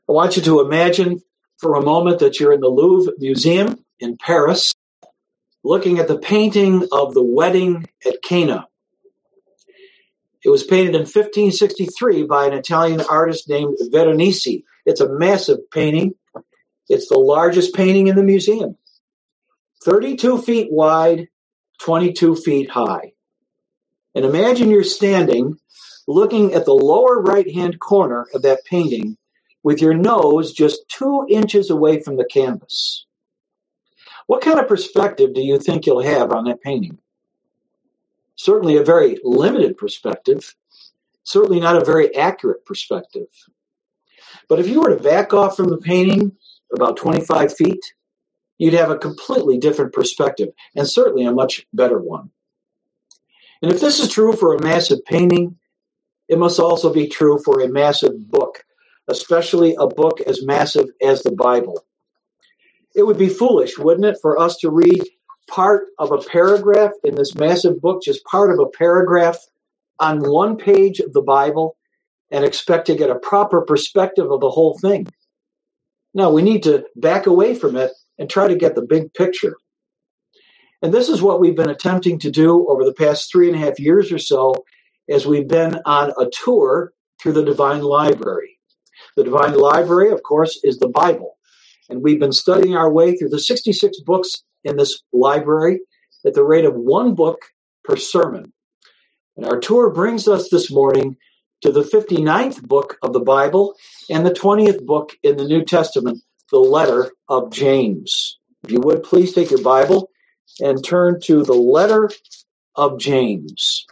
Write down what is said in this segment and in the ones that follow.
I want you to imagine for a moment that you're in the Louvre Museum in Paris, looking at the painting of the wedding at Cana. It was painted in 1563 by an Italian artist named Veronese. It's a massive painting. It's the largest painting in the museum. 32 feet wide, 22 feet high. And imagine you're standing, looking at the lower right-hand corner of that painting with your nose just 2 inches away from the canvas. What kind of perspective do you think you'll have on that painting? Certainly a very limited perspective. Certainly not a very accurate perspective. But if you were to back off from the painting about 25 feet, you'd have a completely different perspective, and certainly a much better one. And if this is true for a massive painting, it must also be true for a massive book, especially a book as massive as the Bible. It would be foolish, wouldn't it, for us to read part of a paragraph in this massive book, just part of a paragraph on one page of the Bible, and expect to get a proper perspective of the whole thing. No, we need to back away from it and try to get the big picture. And this is what we've been attempting to do over the past 3.5 years or so as we've been on a tour through the Divine Library. The Divine Library, of course, is the Bible. And we've been studying our way through the 66 books in this library at the rate of 1 book per sermon. And our tour brings us this morning to the 59th book of the Bible and the 20th book in the New Testament, the letter of James. If you would, please take your Bible and turn to the letter of James.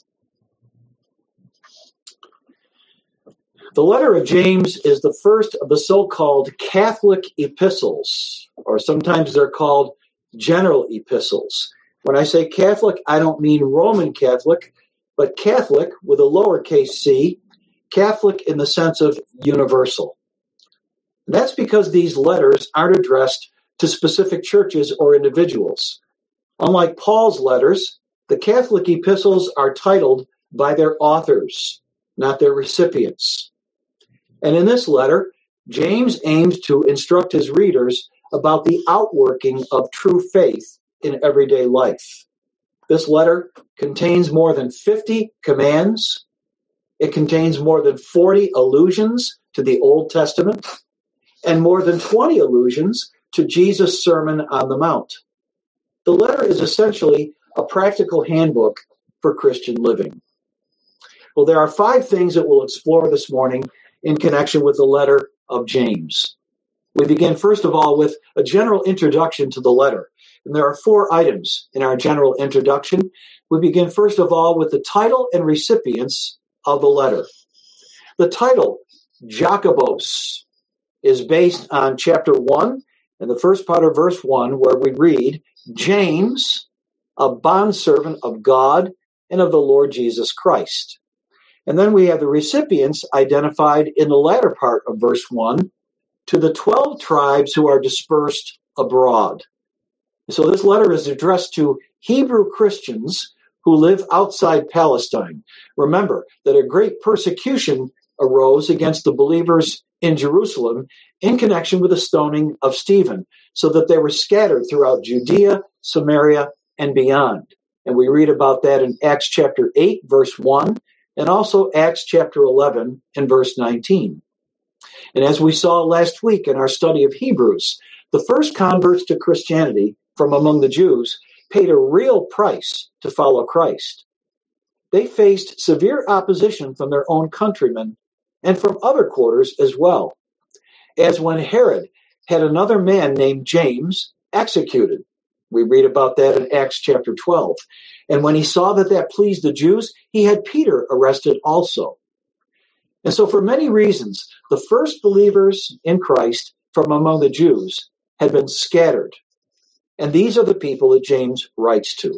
The letter of James is the first of the so-called Catholic epistles, or sometimes they're called general epistles. When I say Catholic, I don't mean Roman Catholic, but Catholic with a lowercase c, Catholic in the sense of universal. And that's because these letters aren't addressed to specific churches or individuals. Unlike Paul's letters, the Catholic epistles are titled by their authors, not their recipients. And in this letter, James aims to instruct his readers about the outworking of true faith in everyday life. This letter contains more than 50 commands. It contains more than 40 allusions to the Old Testament and more than 20 allusions to Jesus' Sermon on the Mount. The letter is essentially a practical handbook for Christian living. Well, there are 5 things that we'll explore this morning in connection with the letter of James. We begin, first of all, with a general introduction to the letter. And there are 4 items in our general introduction. We begin, first of all, with the title and recipients of the letter. The title, Jacobos, is based on chapter 1 and the first part of verse 1, where we read, James, a bondservant of God and of the Lord Jesus Christ. And then we have the recipients identified in the latter part of verse 1, to the 12 tribes who are dispersed abroad. So this letter is addressed to Hebrew Christians who live outside Palestine. Remember that a great persecution arose against the believers in Jerusalem in connection with the stoning of Stephen, so that they were scattered throughout Judea, Samaria, and beyond. And we read about that in Acts chapter 8, verse 1, and also Acts chapter 11 and verse 19. And as we saw last week in our study of Hebrews, the first converts to Christianity from among the Jews paid a real price to follow Christ. They faced severe opposition from their own countrymen and from other quarters as well, as when Herod had another man named James executed. We read about that in Acts chapter 12. And when he saw that that pleased the Jews, he had Peter arrested also. And so for many reasons, the first believers in Christ from among the Jews had been scattered. And these are the people that James writes to.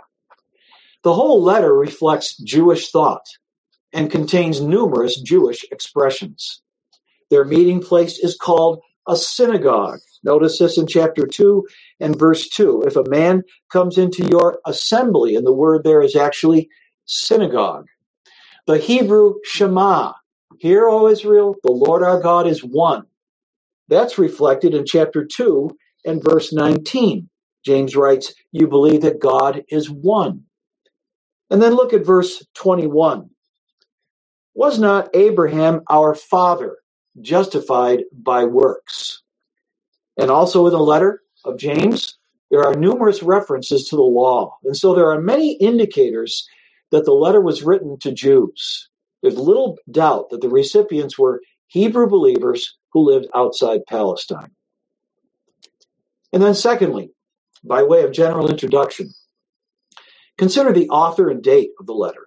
The whole letter reflects Jewish thought and contains numerous Jewish expressions. Their meeting place is called a synagogue. Notice this in chapter 2 and verse 2. If a man comes into your assembly, and the word there is actually synagogue. The Hebrew Shema. Hear, O Israel, the Lord our God is one. That's reflected in chapter 2 and verse 19. James writes, "You believe that God is one." And then look at verse 21. "Was not Abraham our father justified by works?" And also in the letter of James, there are numerous references to the law. And so there are many indicators that the letter was written to Jews. There's little doubt that the recipients were Hebrew believers who lived outside Palestine. And then secondly, by way of general introduction, consider the author and date of the letter.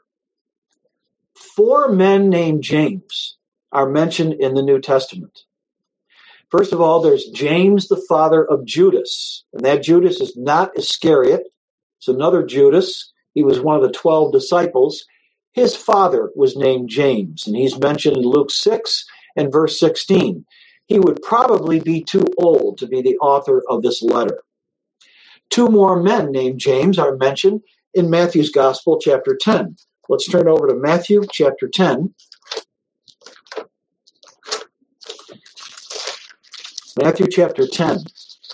4 men named James are mentioned in the New Testament. First of all, there's James, the father of Judas. And that Judas is not Iscariot. It's another Judas. He was one of the 12 disciples. His father was named James, and he's mentioned in Luke 6 and verse 16. He would probably be too old to be the author of this letter. 2 more men named James are mentioned in Matthew's Gospel, chapter 10. Let's turn over to Matthew, chapter 10. Matthew chapter 10.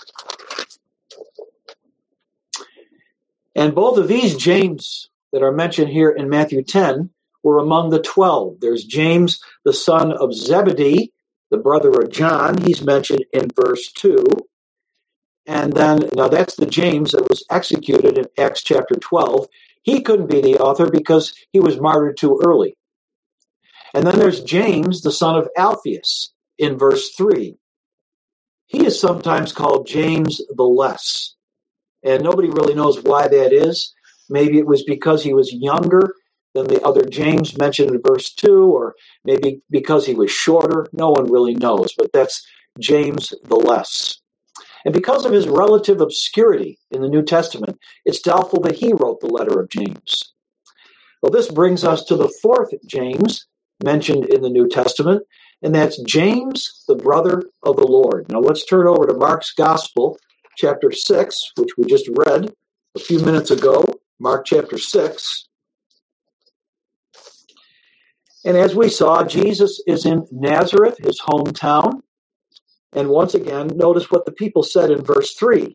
And both of these James that are mentioned here in Matthew 10 were among the 12. There's James, the son of Zebedee, the brother of John. He's mentioned in verse 2. And then, now that's the James that was executed in Acts chapter 12. He couldn't be the author because he was martyred too early. And then there's James, the son of Alphaeus, in verse 3. He is sometimes called James the Less. And nobody really knows why that is. Maybe it was because he was younger than the other James mentioned in verse 2, or maybe because he was shorter. No one really knows, but that's James the Less. And because of his relative obscurity in the New Testament, it's doubtful that he wrote the letter of James. Well, this brings us to the 4th James mentioned in the New Testament, and that's James, the brother of the Lord. Now let's turn over to Mark's Gospel, chapter 6, which we just read a few minutes ago. Mark chapter 6. And as we saw, Jesus is in Nazareth, his hometown. And once again, notice what the people said in verse 3.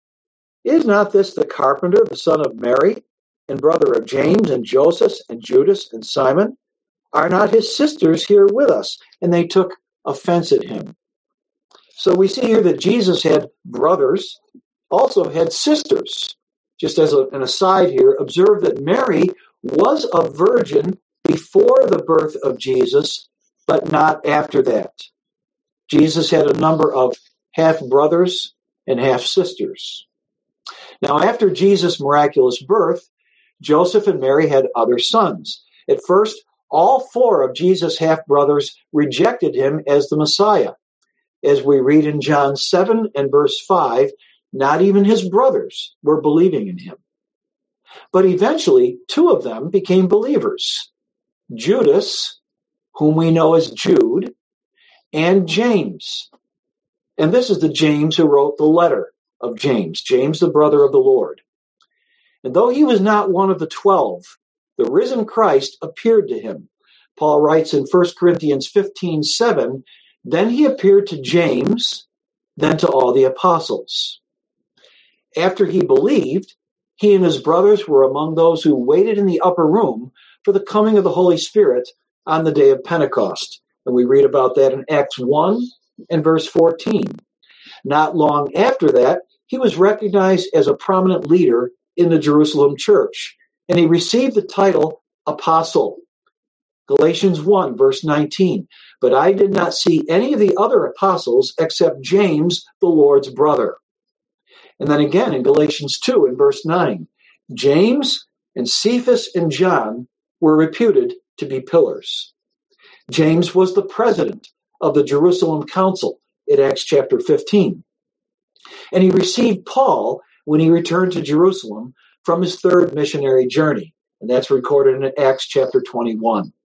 "Is not this the carpenter, the son of Mary, and brother of James and Joseph and Judas and Simon? Are not his sisters here with us?" And they took offense at him. So we see here that Jesus had brothers, also had sisters. Just as an aside here, observe that Mary was a virgin before the birth of Jesus, but not after that. Jesus had a number of half-brothers and half-sisters. Now, after Jesus' miraculous birth, Joseph and Mary had other sons. At first, all 4 of Jesus' half-brothers rejected him as the Messiah. As we read in John 7 and verse 5, not even his brothers were believing in him. But eventually, 2 of them became believers. Judas, whom we know as Jude, and James. And this is the James who wrote the letter of James, James, the brother of the Lord. And though he was not one of the 12, the risen Christ appeared to him. Paul writes in 1 Corinthians 15:7, "Then he appeared to James, then to all the apostles." After he believed, he and his brothers were among those who waited in the upper room for the coming of the Holy Spirit on the day of Pentecost. And we read about that in Acts 1 and verse 14. Not long after that, he was recognized as a prominent leader in the Jerusalem church, and he received the title apostle. Galatians 1, verse 19. "But I did not see any of the other apostles except James, the Lord's brother." And then again in Galatians 2 and verse 9, James and Cephas and John were reputed to be pillars. James was the president of the Jerusalem Council in Acts chapter 15. And he received Paul when he returned to Jerusalem from his 3rd missionary journey. And that's recorded in Acts chapter 21.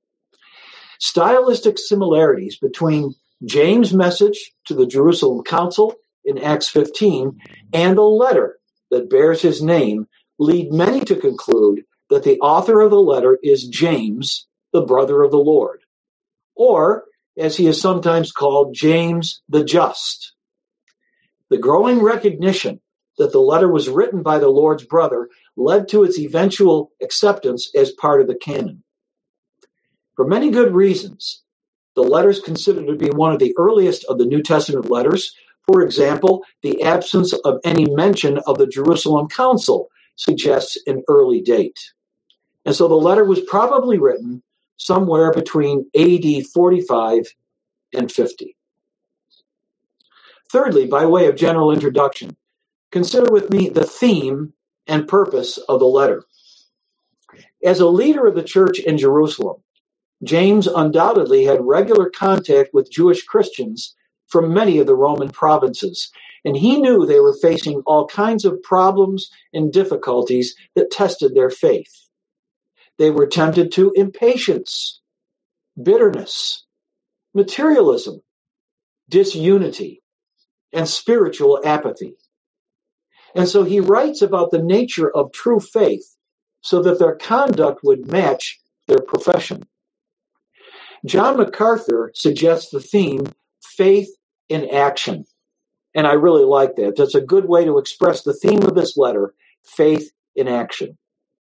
Stylistic similarities between James' message to the Jerusalem Council in Acts 15 and the letter that bears his name lead many to conclude that the author of the letter is James, the brother of the Lord. Or as he is sometimes called, James the Just. The growing recognition that the letter was written by the Lord's brother led to its eventual acceptance as part of the canon. For many good reasons, the letter is considered to be one of the earliest of the New Testament letters. For example, the absence of any mention of the Jerusalem Council suggests an early date. And so the letter was probably written somewhere between AD 45 and 50. Thirdly, by way of general introduction, consider with me the theme and purpose of the letter. As a leader of the church in Jerusalem, James undoubtedly had regular contact with Jewish Christians from many of the Roman provinces, and he knew they were facing all kinds of problems and difficulties that tested their faith. They were tempted to impatience, bitterness, materialism, disunity, and spiritual apathy. And so he writes about the nature of true faith so that their conduct would match their profession. John MacArthur suggests the theme, faith in action. And I really like that. That's a good way to express the theme of this letter, faith in action.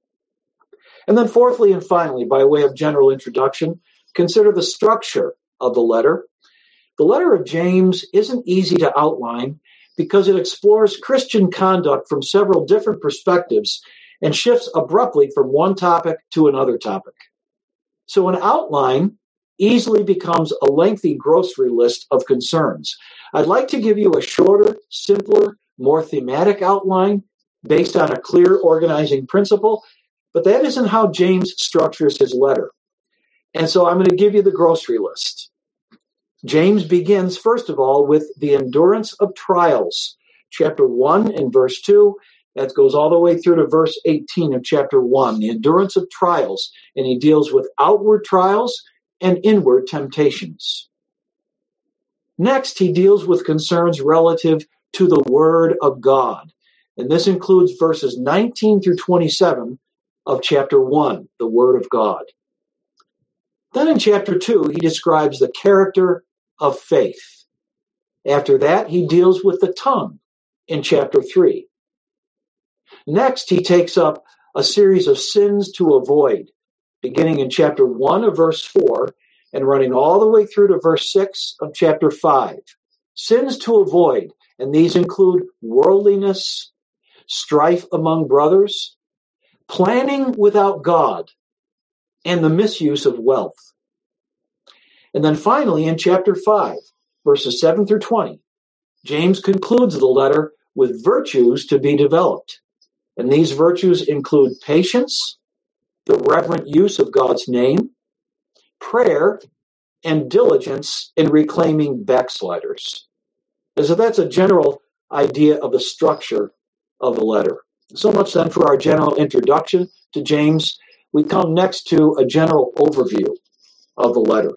And then fourthly and finally, by way of general introduction, consider the structure of the letter. The letter of James isn't easy to outline because it explores Christian conduct from several different perspectives and shifts abruptly from one topic to another topic. So an outline easily becomes a lengthy grocery list of concerns. I'd like to give you a shorter, simpler, more thematic outline based on a clear organizing principle, but that isn't how James structures his letter. And so I'm going to give you the grocery list. James begins, first of all, with the endurance of trials. Chapter 1 and verse 2, that goes all the way through to verse 18 of chapter 1, the endurance of trials. And he deals with outward trials and inward temptations. Next, he deals with concerns relative to the Word of God. And this includes verses 19 through 27 of chapter 1, the Word of God. Then in chapter 2, he describes the character of faith. After that, he deals with the tongue in chapter 3. Next, he takes up a series of sins to avoid, beginning in chapter 1 of verse 4 and running all the way through to verse 6 of chapter 5. Sins to avoid, and these include worldliness, strife among brothers, planning without God, and the misuse of wealth. And then finally, in chapter 5, verses 7 through 20, James concludes the letter with virtues to be developed. And these virtues include patience, the reverent use of God's name, prayer, and diligence in reclaiming backsliders. And so that's a general idea of the structure of the letter. So much then for our general introduction to James. We come next to a general overview of the letter.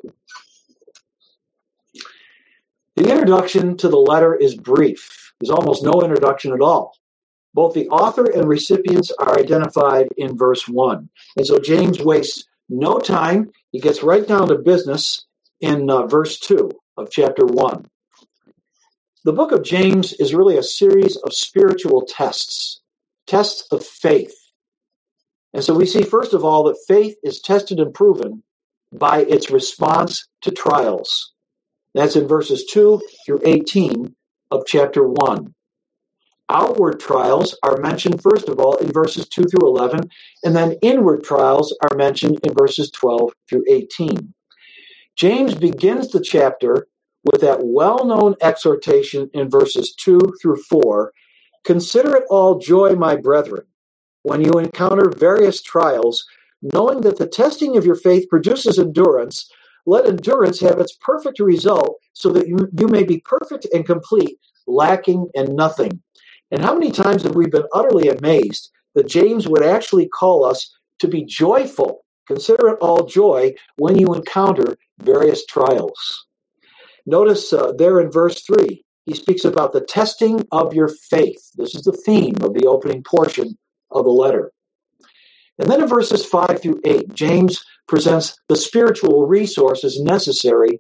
The introduction to the letter is brief. There's almost no introduction at all. Both the author and recipients are identified in verse 1. And so James wastes no time. He gets right down to business in verse 2 of chapter 1. The book of James is really a series of spiritual tests of faith. And so we see, first of all, that faith is tested and proven by its response to trials. That's in verses 2 through 18 of chapter 1. Outward trials are mentioned, first of all, in verses 2 through 11, and then inward trials are mentioned in verses 12 through 18. James begins the chapter with that well-known exhortation in verses 2 through 4, "Consider it all joy, my brethren, when you encounter various trials, knowing that the testing of your faith produces endurance. Let endurance have its perfect result, so that you may be perfect and complete, lacking in nothing." And how many times have we been utterly amazed that James would actually call us to be joyful? Consider it all joy when you encounter various trials. Notice there in verse 3, he speaks about the testing of your faith. This is the theme of the opening portion of the letter. And then in verses 5 through 8, James presents the spiritual resources necessary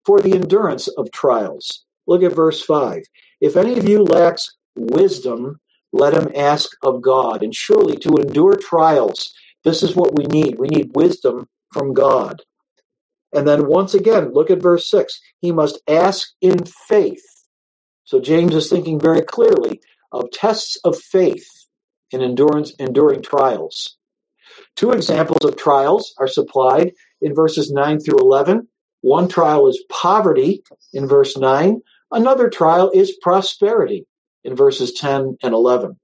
for the endurance of trials. Look at verse 5. If any of you lacks wisdom, let him ask of God. And surely to endure trials, this is what we need. We need wisdom from God. And then once again, look at verse 6. He must ask in faith. So James is thinking very clearly of tests of faith in enduring trials. Two examples of trials are supplied in verses 9 through 11. One trial is poverty in verse 9. Another trial is prosperity in verses 10 and 11.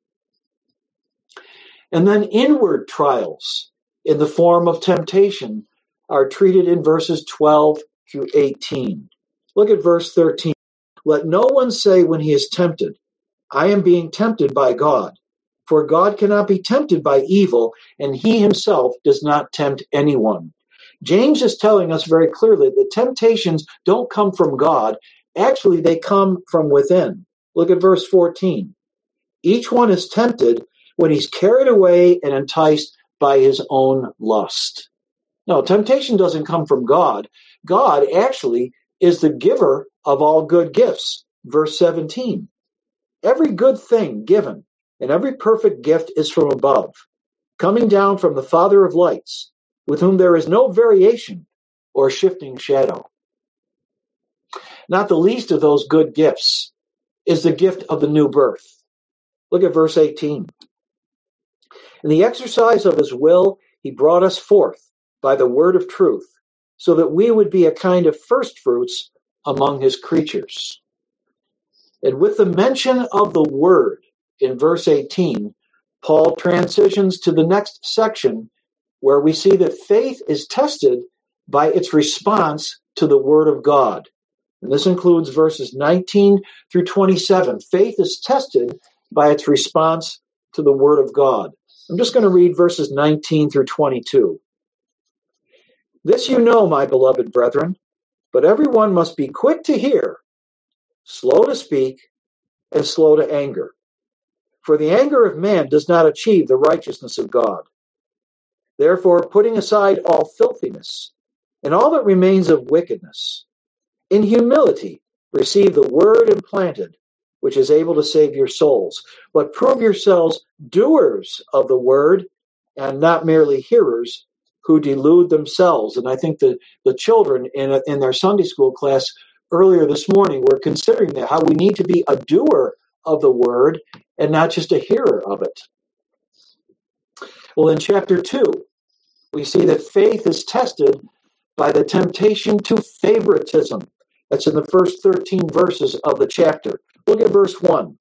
And then inward trials in the form of temptation are treated in verses 12 through 18. Look at verse 13. Let no one say when he is tempted, I am being tempted by God. For God cannot be tempted by evil, and he himself does not tempt anyone. James is telling us very clearly that temptations don't come from God. Actually, they come from within. Look at verse 14. Each one is tempted when he's carried away and enticed by his own lust. No, temptation doesn't come from God. God actually is the giver of all good gifts. Verse 17. Every good thing given and every perfect gift is from above, coming down from the Father of lights, with whom there is no variation or shifting shadow. Not the least of those good gifts is the gift of the new birth. Look at verse 18. In the exercise of his will, he brought us forth by the word of truth, so that we would be a kind of first fruits among his creatures. And with the mention of the word in verse 18, Paul transitions to the next section where we see that faith is tested by its response to the word of God. And this includes verses 19 through 27. Faith is tested by its response to the word of God. I'm just going to read verses 19 through 22. This you know, my beloved brethren, but everyone must be quick to hear, slow to speak, and slow to anger. For the anger of man does not achieve the righteousness of God. Therefore, putting aside all filthiness and all that remains of wickedness, in humility receive the word implanted, which is able to save your souls. But prove yourselves doers of the word and not merely hearers who delude themselves. And I think that the children in their Sunday school class earlier this morning were considering that, how we need to be a doer of the word and not just a hearer of it. Well, in chapter 2, we see that faith is tested by the temptation to favoritism. That's in the first 13 verses of the chapter. Look at verse 1.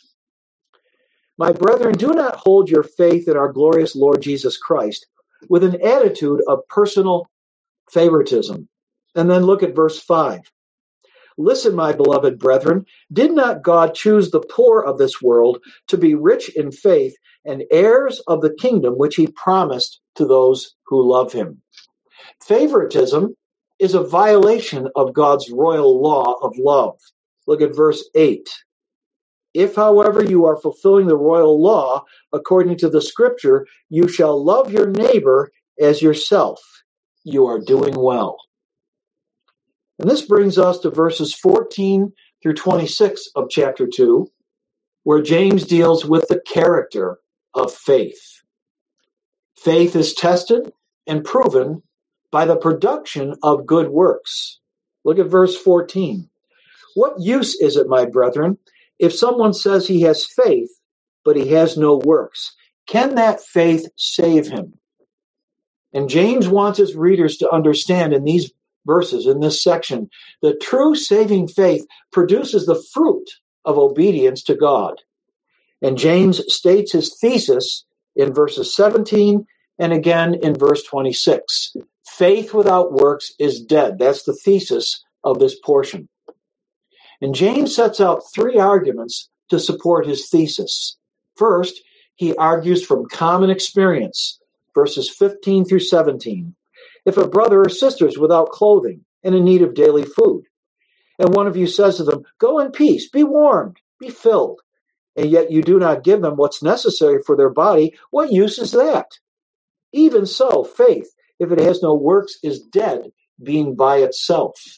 My brethren, do not hold your faith in our glorious Lord Jesus Christ with an attitude of personal favoritism. And then look at verse 5. Listen, my beloved brethren, did not God choose the poor of this world to be rich in faith and heirs of the kingdom which he promised to those who love him? Favoritism is a violation of God's royal law of love. Look at verse 8. If, however, you are fulfilling the royal law, according to the scripture, you shall love your neighbor as yourself. You are doing well. And this brings us to verses 14 through 26 of chapter 2, where James deals with the character of faith. Faith is tested and proven by the production of good works. Look at verse 14. What use is it, my brethren, if someone says he has faith, but he has no works? Can that faith save him? And James wants his readers to understand in these verses, in this section, that true saving faith produces the fruit of obedience to God. And James states his thesis in verses 17 and again in verse 26. Faith without works is dead. That's the thesis of this portion. And James sets out three arguments to support his thesis. First, he argues from common experience, verses 15 through 17. If a brother or sister is without clothing and in need of daily food, and one of you says to them, go in peace, be warmed, be filled, and yet you do not give them what's necessary for their body, what use is that? Even so, faith, if it has no works, is dead, being by itself.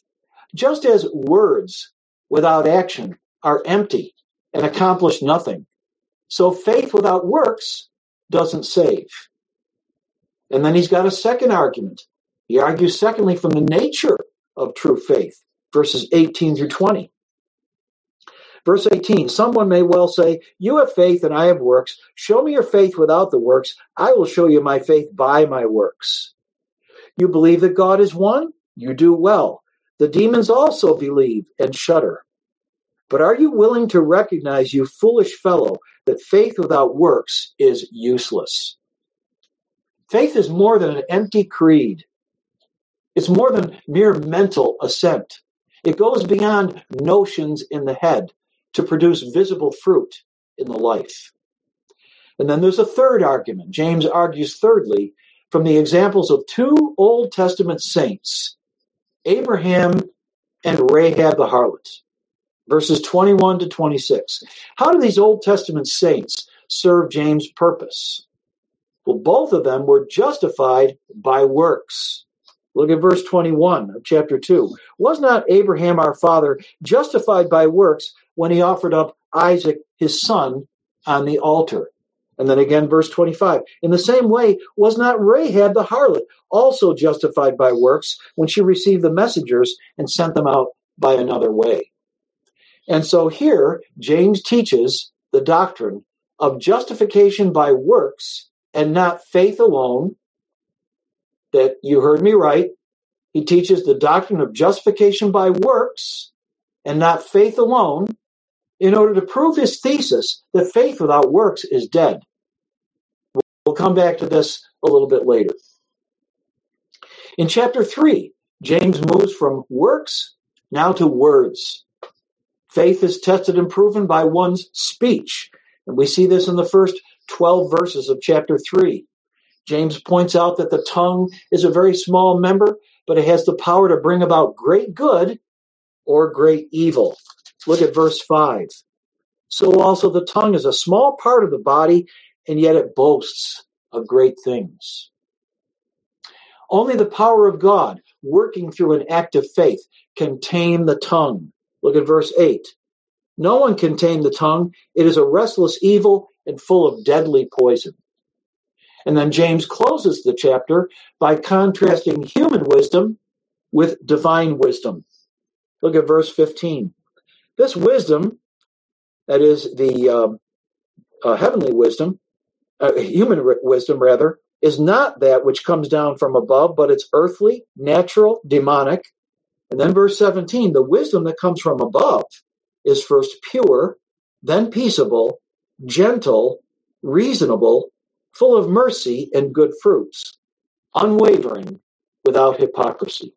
Just as words without action are empty and accomplish nothing, so faith without works doesn't save. And then he's got a second argument. He argues, secondly, from the nature of true faith, verses 18 through 20. Verse 18, someone may well say, you have faith and I have works. Show me your faith without the works. I will show you my faith by my works. You believe that God is one? You do well. The demons also believe and shudder. But are you willing to recognize, you foolish fellow, that faith without works is useless? Faith is more than an empty creed. It's more than mere mental assent. It goes beyond notions in the head to produce visible fruit in the life. And then there's a third argument. James argues thirdly from the examples of two Old Testament saints, Abraham and Rahab the harlot, verses 21 to 26. How do these Old Testament saints serve James' purpose? Well, both of them were justified by works. Look at verse 21 of chapter 2. Was not Abraham our father justified by works when he offered up Isaac his son on the altar? And then again, verse 25. In the same way, was not Rahab the harlot also justified by works when she received the messengers and sent them out by another way? And so here, James teaches the doctrine of justification by works and not faith alone. That you heard me right. He teaches the doctrine of justification by works and not faith alone in order to prove his thesis that faith without works is dead. We'll come back to this a little bit later. In chapter 3, James moves from works now to words. Faith is tested and proven by one's speech. And we see this in the first 12 verses of chapter 3. James points out that the tongue is a very small member, but it has the power to bring about great good or great evil. Look at verse 5. So also the tongue is a small part of the body, and yet it boasts of great things. Only the power of God, working through an act of faith, can tame the tongue. Look at verse 8. No one can tame the tongue. It is a restless evil and full of deadly poison. And then James closes the chapter by contrasting human wisdom with divine wisdom. Look at verse 15. This wisdom, that is the heavenly wisdom, human wisdom rather, is not that which comes down from above, but it's earthly, natural, demonic. And then verse 17, the wisdom that comes from above is first pure, then peaceable, gentle, reasonable, full of mercy and good fruits, unwavering, without hypocrisy.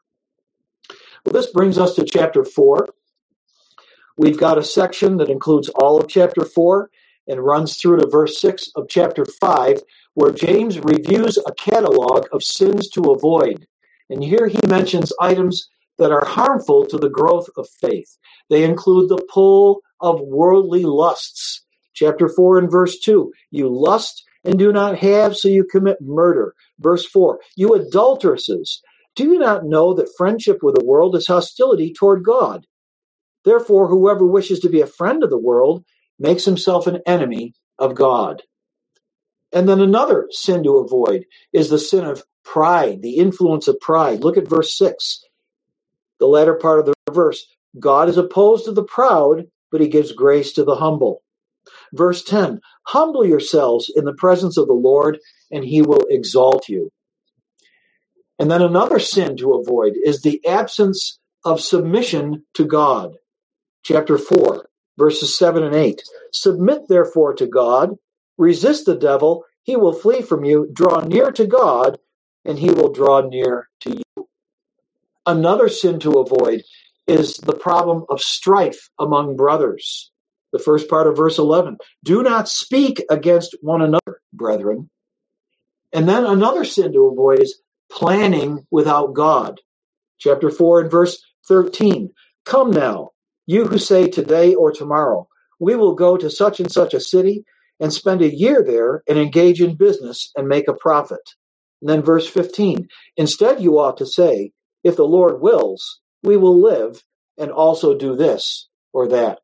Well, this brings us to chapter 4. We've got a section that includes all of chapter 4 and runs through to verse 6 of chapter 5, where James reviews a catalog of sins to avoid. And here he mentions items that are harmful to the growth of faith. They include the pull of worldly lusts. Chapter 4 and verse 2, you lust and do not have, so you commit murder. Verse 4, you adulteresses, do you not know that friendship with the world is hostility toward God? Therefore, whoever wishes to be a friend of the world makes himself an enemy of God. And then another sin to avoid is the sin of pride, the influence of pride. Look at verse 6, the latter part of the verse. God is opposed to the proud, but he gives grace to the humble. Verse 10, humble yourselves in the presence of the Lord, and he will exalt you. And then another sin to avoid is the absence of submission to God. Chapter 4, verses 7 and 8. Submit therefore to God, resist the devil, he will flee from you. Draw near to God, and he will draw near to you. Another sin to avoid is the problem of strife among brothers. The first part of verse 11. Do not speak against one another, brethren. And then another sin to avoid is planning without God. Chapter 4 and verse 13. Come now, you who say today or tomorrow, we will go to such and such a city and spend a year there and engage in business and make a profit. And then verse 15. Instead, you ought to say, if the Lord wills, we will live and also do this or that.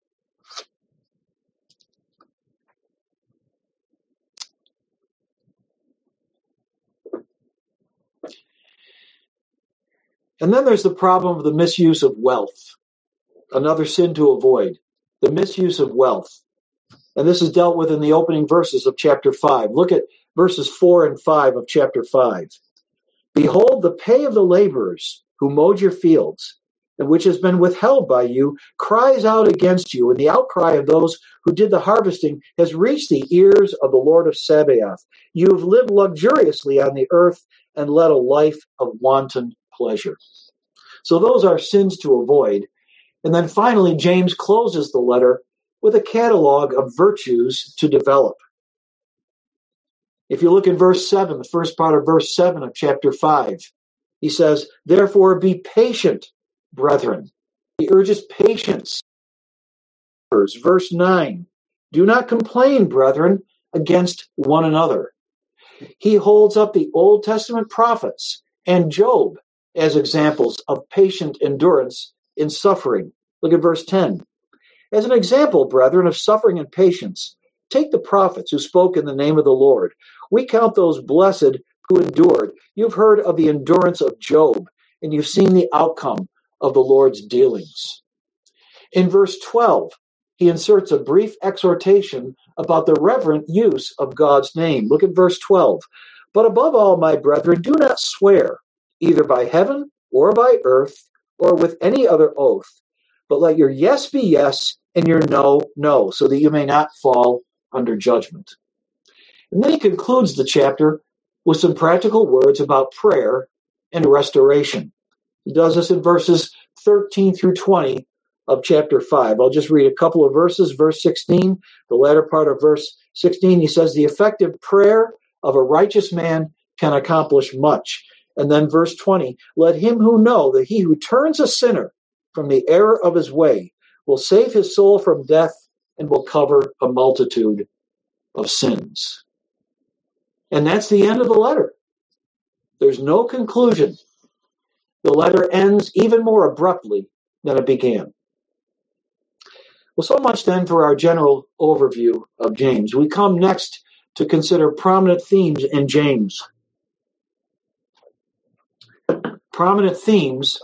And then there's the problem of the misuse of wealth. Another sin to avoid, the misuse of wealth. And this is dealt with in the opening verses of chapter 5. Look at verses 4 and 5 of chapter 5. Behold, the pay of the laborers who mowed your fields, and which has been withheld by you, cries out against you, and the outcry of those who did the harvesting has reached the ears of the Lord of Sabaoth. You have lived luxuriously on the earth and led a life of wanton pleasure. So those are sins to avoid. And then finally, James closes the letter with a catalog of virtues to develop. If you look in verse 7, the first part of verse 7 of chapter 5, he says, therefore be patient, brethren. He urges patience. Verse 9, do not complain, brethren, against one another. He holds up the Old Testament prophets and Job as examples of patient endurance in suffering. Look at verse 10. As an example, brethren, of suffering and patience, take the prophets who spoke in the name of the Lord. We count those blessed who endured. You've heard of the endurance of Job, and you've seen the outcome of the Lord's dealings. In verse 12, he inserts a brief exhortation about the reverent use of God's name. Look at verse 12. But above all, my brethren, do not swear, either by heaven or by earth or with any other oath, but let your yes be yes and your no, no, so that you may not fall under judgment. And then he concludes the chapter with some practical words about prayer and restoration. He does this in verses 13 through 20 of chapter 5. I'll just read a couple of verses. Verse 16, the latter part of verse 16, he says, the effective prayer of a righteous man can accomplish much. And then verse 20, let him who know that he who turns a sinner from the error of his way will save his soul from death and will cover a multitude of sins. And that's the end of the letter. There's no conclusion. The letter ends even more abruptly than it began. Well, so much then for our general overview of James. We come next to consider prominent themes in James. Prominent themes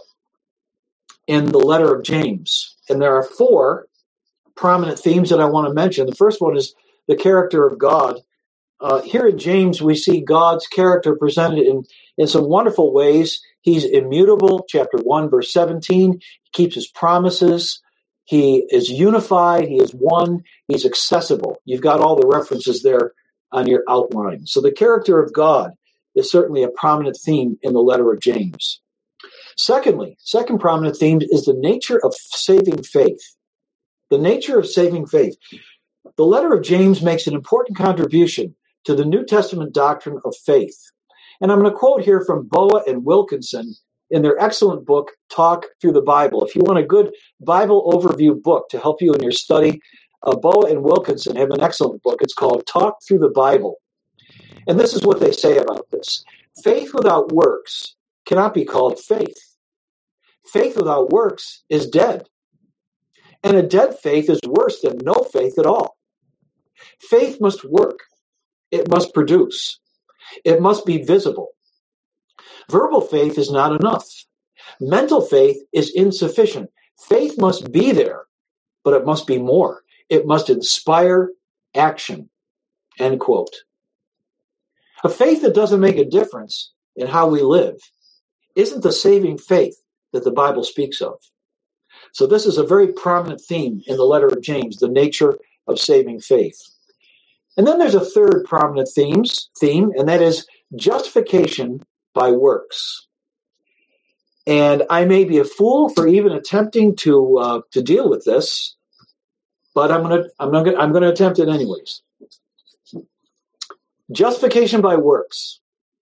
in the letter of James. And there are 4 prominent themes that I want to mention. The first one is the character of God. Here in James, we see God's character presented in some wonderful ways. He's immutable, chapter 1, verse 17. He keeps his promises. He is unified. He is one. He's accessible. You've got all the references there on your outline. So the character of God is certainly a prominent theme in the letter of James. Secondly, second prominent theme is the nature of saving faith. The nature of saving faith. The letter of James makes an important contribution to the New Testament doctrine of faith. And I'm going to quote here from Boa and Wilkinson in their excellent book, Talk Through the Bible. If you want a good Bible overview book to help you in your study, Boa and Wilkinson have an excellent book. It's called Talk Through the Bible. And this is what they say about this. Faith without works cannot be called faith. Faith without works is dead. And a dead faith is worse than no faith at all. Faith must work. It must produce. It must be visible. Verbal faith is not enough. Mental faith is insufficient. Faith must be there, but it must be more. It must inspire action. End quote. A faith that doesn't make a difference in how we live isn't the saving faith that the Bible speaks of. So this is a very prominent theme in the letter of James, the nature of saving faith. And then there's a third prominent theme, and that is justification by works. And I may be a fool for even attempting to deal with this, but I'm going to attempt it anyways. Justification by works.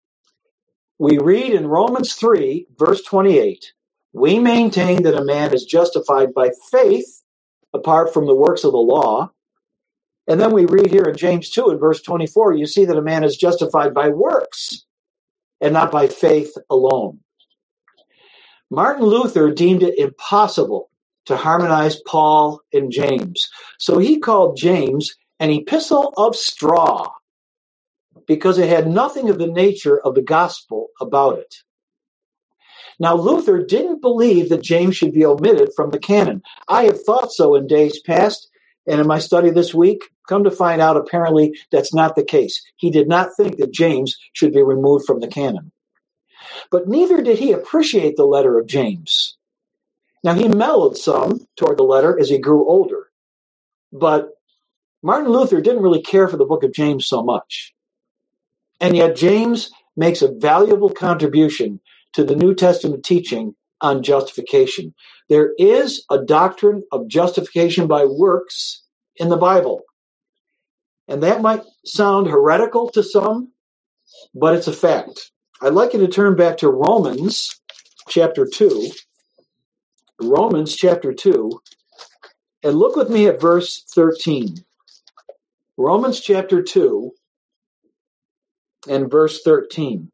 We read in Romans 3, verse 28, we maintain that a man is justified by faith apart from the works of the law. And then we read here in James 2 in verse 24, you see that a man is justified by works and not by faith alone. Martin Luther deemed it impossible to harmonize Paul and James. So he called James an epistle of straw because it had nothing of the nature of the gospel about it. Now, Luther didn't believe that James should be omitted from the canon. I have thought so in days past, and in my study this week, come to find out apparently that's not the case. He did not think that James should be removed from the canon. But neither did he appreciate the letter of James. Now, he mellowed some toward the letter as he grew older, but Martin Luther didn't really care for the book of James so much. And yet James makes a valuable contribution to the New Testament teaching on justification. There is a doctrine of justification by works in the Bible. And that might sound heretical to some, but it's a fact. I'd like you to turn back to Romans chapter 2. Romans chapter 2. And look with me at verse 13. Romans chapter 2 and verse 13.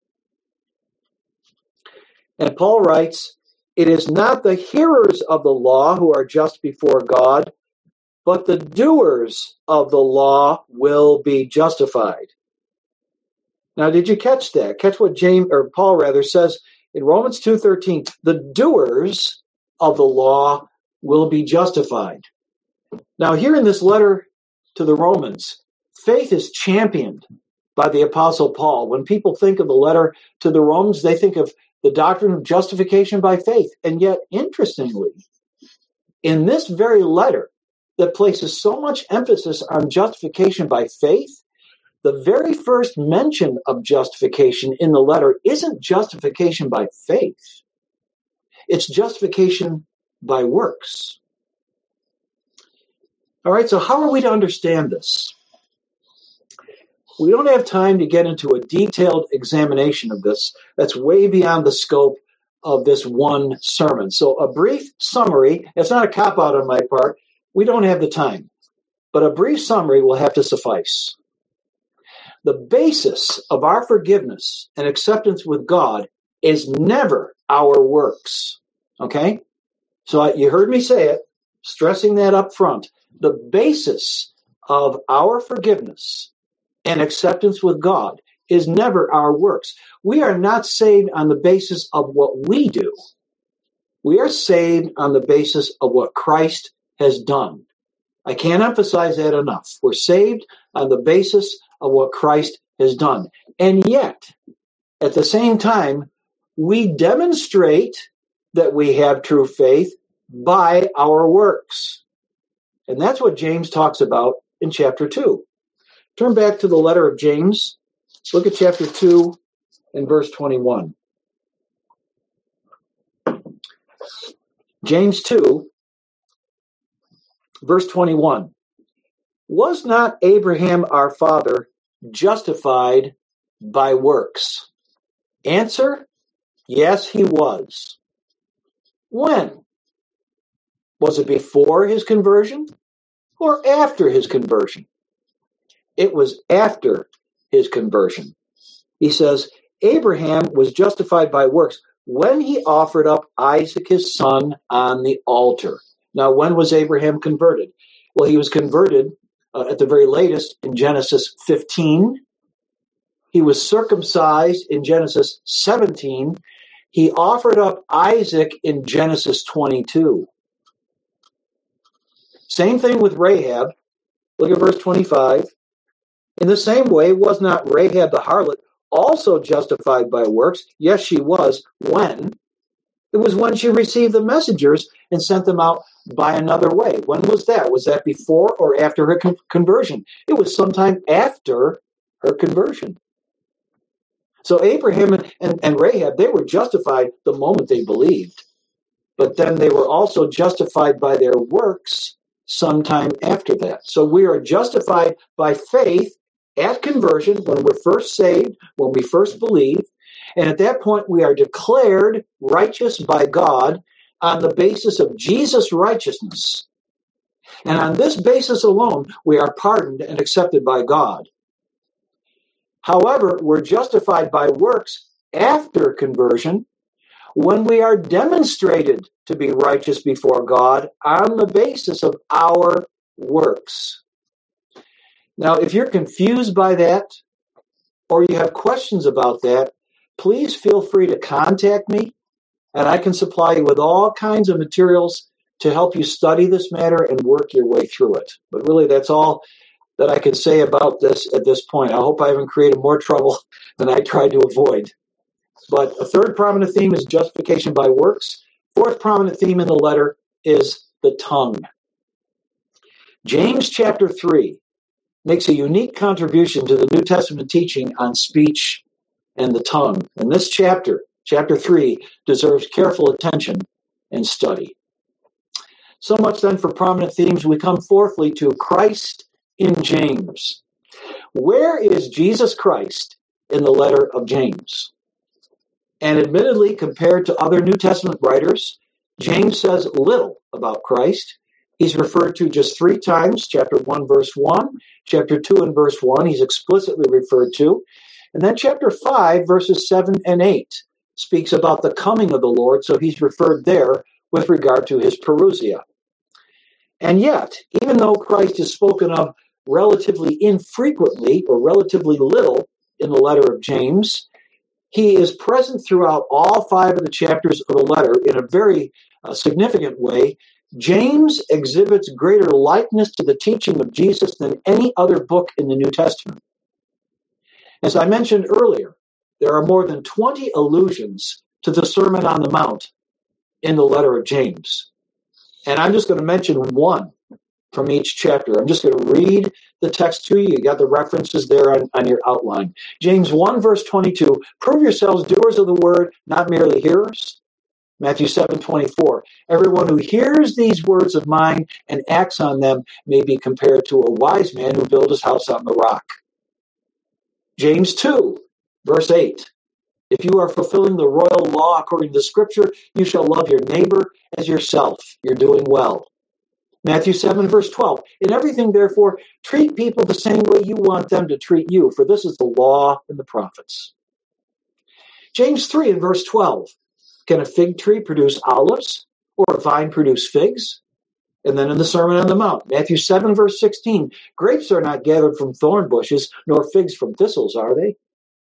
And Paul writes, "It is not the hearers of the law who are just before God, but the doers of the law will be justified." Now, did you catch that? Catch what Paul says in Romans 2:13, the doers of the law will be justified. Now, here in this letter to the Romans, faith is championed by the Apostle Paul. When people think of the letter to the Romans, they think of the doctrine of justification by faith. And yet, interestingly, in this very letter that places so much emphasis on justification by faith, the very first mention of justification in the letter isn't justification by faith. It's justification by works. All right, so how are we to understand this? We don't have time to get into a detailed examination of this. That's way beyond the scope of this one sermon. So a brief summary, it's not a cop-out on my part. We don't have the time. But a brief summary will have to suffice. The basis of our forgiveness and acceptance with God is never our works. Okay? So you heard me say it, stressing that up front. The basis of our forgiveness and acceptance with God is never our works. We are not saved on the basis of what we do. We are saved on the basis of what Christ has done. I can't emphasize that enough. We're saved on the basis of what Christ has done. And yet, at the same time, we demonstrate that we have true faith by our works. And that's what James talks about in chapter 2. Turn back to the letter of James. Look at chapter 2 and verse 21. James 2, verse 21. Was not Abraham our father justified by works? Answer, yes, he was. When? Was it before his conversion or after his conversion? It was after his conversion. He says, Abraham was justified by works when he offered up Isaac his son on the altar. Now, when was Abraham converted? Well, he was converted at the very latest in Genesis 15. He was circumcised in Genesis 17. He offered up Isaac in Genesis 22. Same thing with Rahab. Look at verse 25. In the same way, was not Rahab the harlot also justified by works? Yes, she was. When? It was when she received the messengers and sent them out by another way. When was that? Was that before or after her conversion? It was sometime after her conversion. So Abraham and Rahab, they were justified the moment they believed. But then they were also justified by their works sometime after that. So we are justified by faith at conversion, when we're first saved, when we first believe, and at that point we are declared righteous by God on the basis of Jesus' righteousness. And on this basis alone, we are pardoned and accepted by God. However, we're justified by works after conversion when we are demonstrated to be righteous before God on the basis of our works. Now, if you're confused by that, or you have questions about that, please feel free to contact me, and I can supply you with all kinds of materials to help you study this matter and work your way through it. But really, that's all that I can say about this at this point. I hope I haven't created more trouble than I tried to avoid. But a third prominent theme is justification by works. Fourth prominent theme in the letter is the tongue. James chapter 3 makes a unique contribution to the New Testament teaching on speech and the tongue. And this chapter 3, deserves careful attention and study. So much then for prominent themes. We come fourthly to Christ in James. Where is Jesus Christ in the letter of James? And admittedly, compared to other New Testament writers, James says little about Christ. He's referred to just 3 times, chapter 1, verse 1, chapter 2 and verse 1, he's explicitly referred to. And then chapter 5, verses 7 and 8, speaks about the coming of the Lord, so he's referred there with regard to his parousia. And yet, even though Christ is spoken of relatively infrequently or relatively little in the letter of James, he is present throughout all 5 of the chapters of the letter in a very significant way. James exhibits greater likeness to the teaching of Jesus than any other book in the New Testament. As I mentioned earlier, there are more than 20 allusions to the Sermon on the Mount in the letter of James. And I'm just going to mention one from each chapter. I'm just going to read the text to you. You got the references there on your outline. James 1, verse 22, prove yourselves doers of the word, not merely hearers. Matthew 7:24, everyone who hears these words of mine and acts on them may be compared to a wise man who built his house on the rock. James 2, verse 8, if you are fulfilling the royal law according to Scripture, you shall love your neighbor as yourself. You're doing well. Matthew 7, verse 12, in everything, therefore, treat people the same way you want them to treat you, for this is the law and the prophets. James 3 and verse 12, can a fig tree produce olives or a vine produce figs? And then in the Sermon on the Mount, Matthew 7, verse 16, grapes are not gathered from thorn bushes, nor figs from thistles, are they?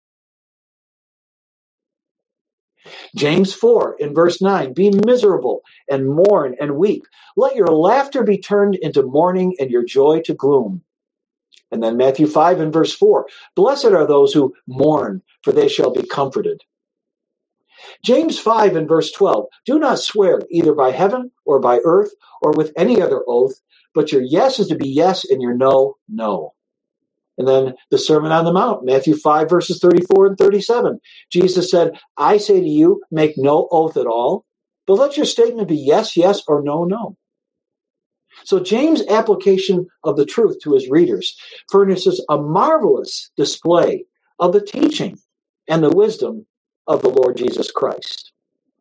James 4, in verse 9, be miserable and mourn and weep. Let your laughter be turned into mourning and your joy to gloom. And then Matthew 5, in verse 4, blessed are those who mourn, for they shall be comforted. James 5 and verse 12, do not swear either by heaven or by earth or with any other oath, but your yes is to be yes and your no, no. And then the Sermon on the Mount, Matthew 5 verses 34 and 37. Jesus said, I say to you, make no oath at all, but let your statement be yes, yes, or no, no. So James' application of the truth to his readers furnishes a marvelous display of the teaching and the wisdom of the Lord Jesus Christ.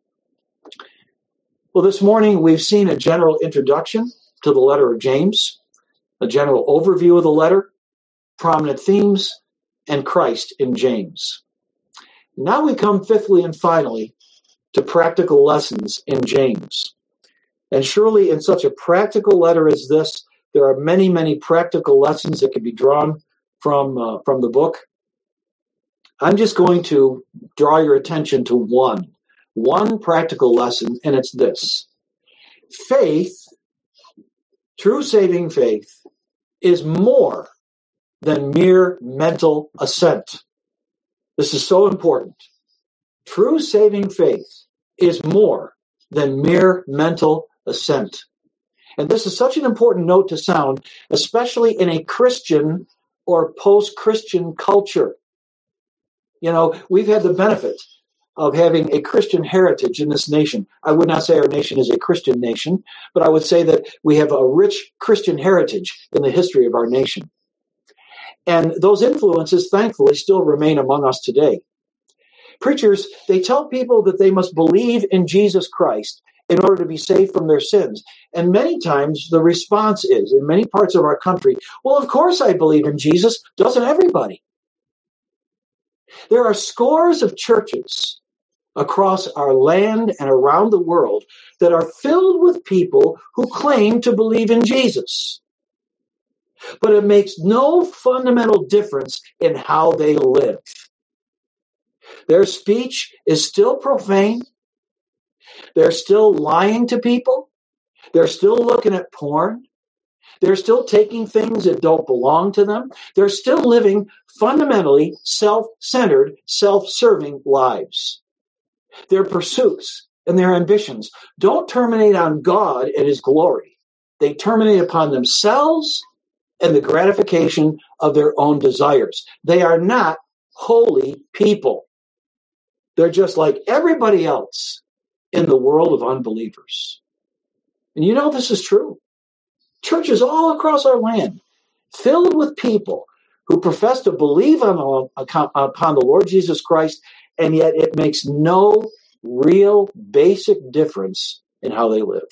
Well, this morning we've seen a general introduction to the letter of James, a general overview of the letter, prominent themes, and Christ in James. Now we come fifthly and finally to practical lessons in James. And surely in such a practical letter as this, there are many, many practical lessons that can be drawn from the book. I'm just going to draw your attention to one practical lesson, and it's this. Faith, true saving faith, is more than mere mental assent. This is so important. True saving faith is more than mere mental assent. And this is such an important note to sound, especially in a Christian or post-Christian culture. You know, we've had the benefit of having a Christian heritage in this nation. I would not say our nation is a Christian nation, but I would say that we have a rich Christian heritage in the history of our nation. And those influences, thankfully, still remain among us today. Preachers, they tell people that they must believe in Jesus Christ in order to be saved from their sins. And many times the response is, in many parts of our country, well, of course I believe in Jesus. Doesn't everybody? There are scores of churches across our land and around the world that are filled with people who claim to believe in Jesus. But it makes no fundamental difference in how they live. Their speech is still profane. They're still lying to people. They're still looking at porn. They're still taking things that don't belong to them. They're still living fundamentally self-centered, self-serving lives. Their pursuits and their ambitions don't terminate on God and his glory. They terminate upon themselves and the gratification of their own desires. They are not holy people. They're just like everybody else in the world of unbelievers. And you know this is true. Churches all across our land filled with people who profess to believe upon the Lord Jesus Christ, and yet it makes no real basic difference in how they live.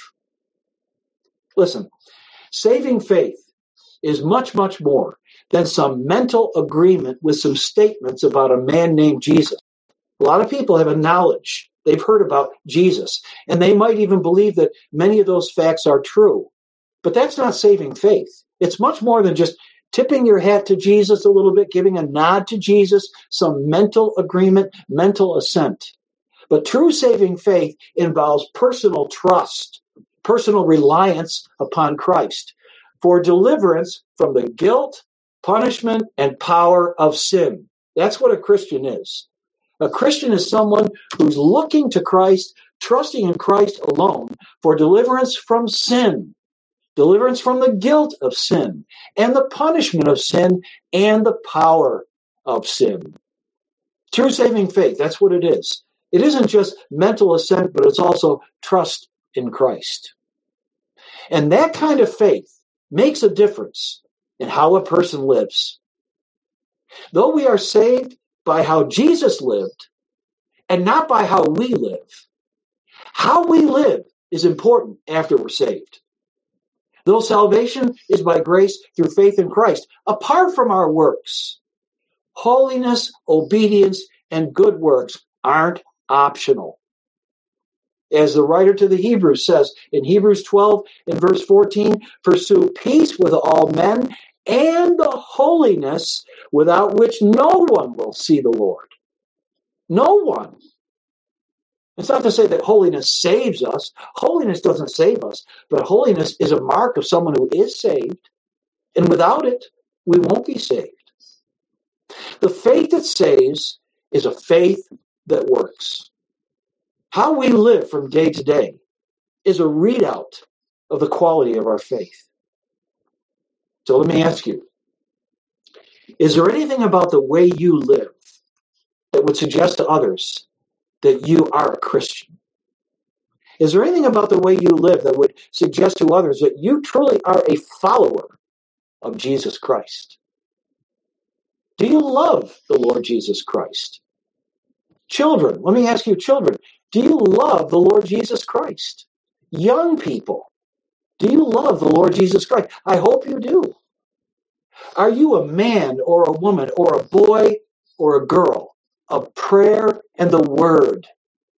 Listen, saving faith is much, much more than some mental agreement with some statements about a man named Jesus. A lot of people have a knowledge. They've heard about Jesus, and they might even believe that many of those facts are true. But that's not saving faith. It's much more than just tipping your hat to Jesus a little bit, giving a nod to Jesus, some mental agreement, mental assent. But true saving faith involves personal trust, personal reliance upon Christ for deliverance from the guilt, punishment, and power of sin. That's what a Christian is. A Christian is someone who's looking to Christ, trusting in Christ alone for deliverance from sin, deliverance from the guilt of sin, and the punishment of sin, and the power of sin. True saving faith, that's what it is. It isn't just mental assent, but it's also trust in Christ. And that kind of faith makes a difference in how a person lives. Though we are saved by how Jesus lived and not by how we live, how we live is important after we're saved. Though salvation is by grace through faith in Christ, apart from our works, holiness, obedience, and good works aren't optional. As the writer to the Hebrews says in Hebrews 12 and verse 14, pursue peace with all men and the holiness without which no one will see the Lord. No one. It's not to say that holiness saves us. Holiness doesn't save us, but holiness is a mark of someone who is saved. And without it, we won't be saved. The faith that saves is a faith that works. How we live from day to day is a readout of the quality of our faith. So let me ask you, is there anything about the way you live that would suggest to others that you are a Christian? Is there anything about the way you live that would suggest to others that you truly are a follower of Jesus Christ? Do you love the Lord Jesus Christ? Children, let me ask you, children, do you love the Lord Jesus Christ? Young people, do you love the Lord Jesus Christ? I hope you do. Are you a man or a woman or a boy or a girl of prayer and the word?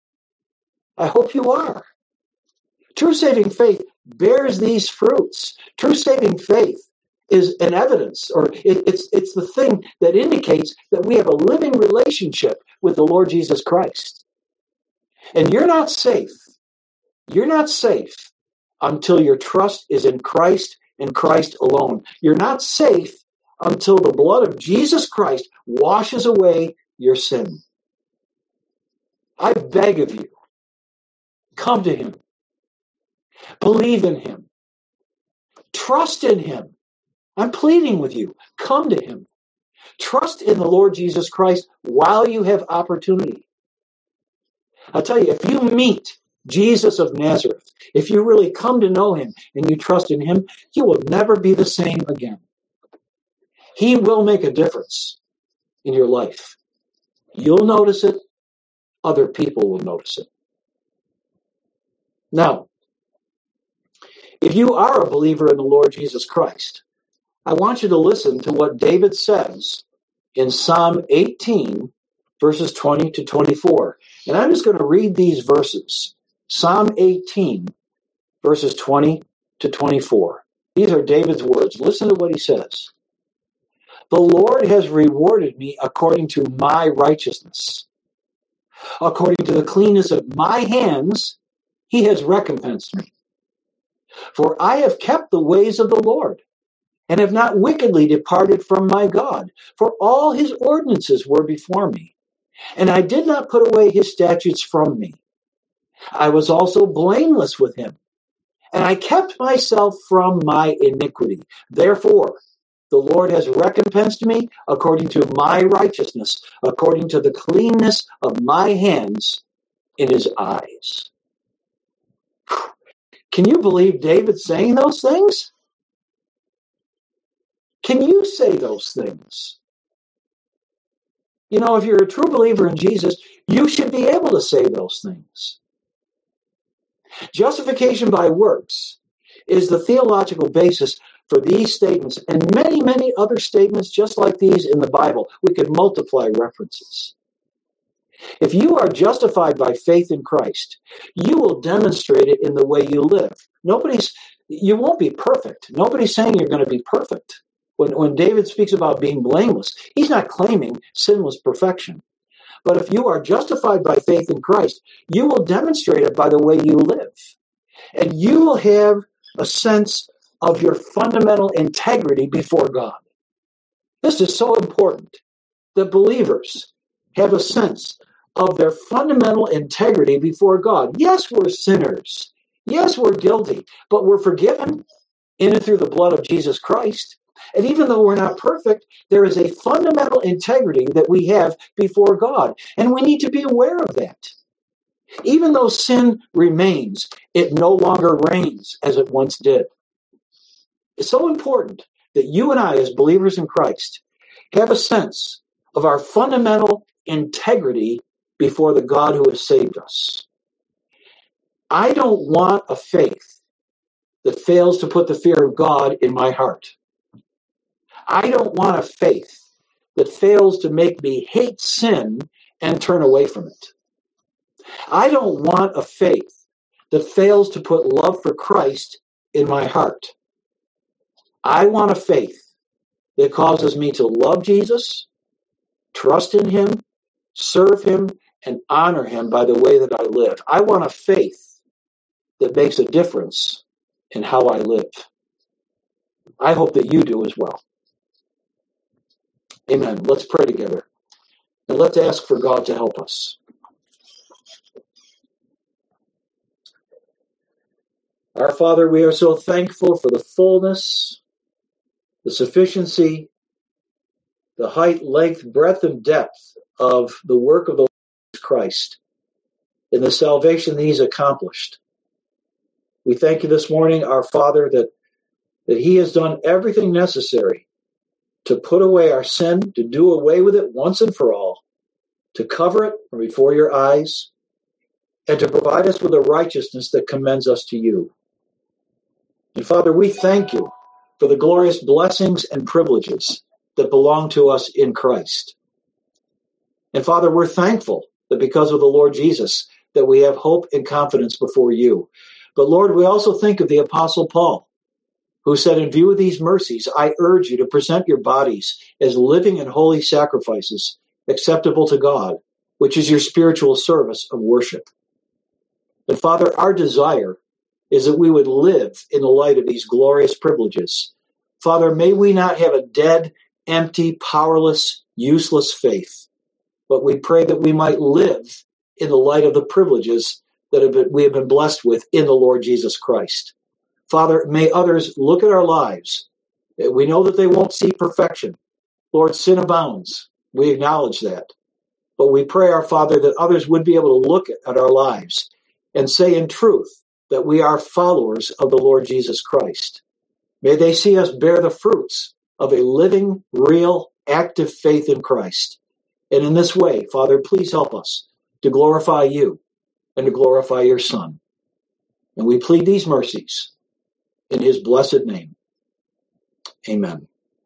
I hope you are. True saving faith bears these fruits. True saving faith is an evidence, or it's the thing that indicates that we have a living relationship with the Lord Jesus Christ. And you're not safe. You're not safe until your trust is in Christ and Christ alone. You're not safe until the blood of Jesus Christ washes away your sin. I beg of you, come to him. Believe in him. Trust in him. I'm pleading with you. Come to him. Trust in the Lord Jesus Christ while you have opportunity. I'll tell you, if you meet Jesus of Nazareth, if you really come to know him and you trust in him, you will never be the same again. He will make a difference in your life. You'll notice it. Other people will notice it. Now, if you are a believer in the Lord Jesus Christ, I want you to listen to what David says in Psalm 18 verses 20 to 24. And I'm just going to read these verses. Psalm 18, verses 20 to 24. These are David's words. Listen to what he says. The Lord has rewarded me according to my righteousness. According to the cleanness of my hands, he has recompensed me. For I have kept the ways of the Lord, and have not wickedly departed from my God. For all his ordinances were before me, and I did not put away his statutes from me. I was also blameless with him, and I kept myself from my iniquity. Therefore, the Lord has recompensed me according to my righteousness, according to the cleanness of my hands in his eyes. Can you believe David saying those things? Can you say those things? You know, if you're a true believer in Jesus, you should be able to say those things. Justification by works is the theological basis for these statements and many, many other statements just like these in the Bible. We could multiply references. If you are justified by faith in Christ, you will demonstrate it in the way you live. You won't be perfect. Nobody's saying you're going to be perfect. When David speaks about being blameless, he's not claiming sinless perfection. But if you are justified by faith in Christ, you will demonstrate it by the way you live. And you will have a sense of your fundamental integrity before God. This is so important that believers have a sense of their fundamental integrity before God. Yes, we're sinners. Yes, we're guilty, but we're forgiven in and through the blood of Jesus Christ. And even though we're not perfect, there is a fundamental integrity that we have before God. And we need to be aware of that. Even though sin remains, it no longer reigns as it once did. It's so important that you and I, as believers in Christ, have a sense of our fundamental integrity before the God who has saved us. I don't want a faith that fails to put the fear of God in my heart. I don't want a faith that fails to make me hate sin and turn away from it. I don't want a faith that fails to put love for Christ in my heart. I want a faith that causes me to love Jesus, trust in him, serve him, and honor him by the way that I live. I want a faith that makes a difference in how I live. I hope that you do as well. Amen. Let's pray together. And let's ask for God to help us. Our Father, we are so thankful for the fullness, the sufficiency, the height, length, breadth, and depth of the work of the Lord Jesus Christ in the salvation that he's accomplished. We thank you this morning, our Father, that he has done everything necessary to put away our sin, to do away with it once and for all, to cover it from before your eyes, and to provide us with a righteousness that commends us to you. And Father, we thank you for the glorious blessings and privileges that belong to us in Christ. And Father, we're thankful that because of the Lord Jesus, that we have hope and confidence before you. But Lord, we also think of the Apostle Paul, who said, in view of these mercies, I urge you to present your bodies as living and holy sacrifices, acceptable to God, which is your spiritual service of worship. And Father, our desire is that we would live in the light of these glorious privileges. Father, may we not have a dead, empty, powerless, useless faith, but we pray that we might live in the light of the privileges that we have been blessed with in the Lord Jesus Christ. Father, may others look at our lives. We know that they won't see perfection. Lord, sin abounds. We acknowledge that. But we pray, our Father, that others would be able to look at our lives and say in truth that we are followers of the Lord Jesus Christ. May they see us bear the fruits of a living, real, active faith in Christ. And in this way, Father, please help us to glorify you and to glorify your Son. And we plead these mercies in his blessed name. Amen.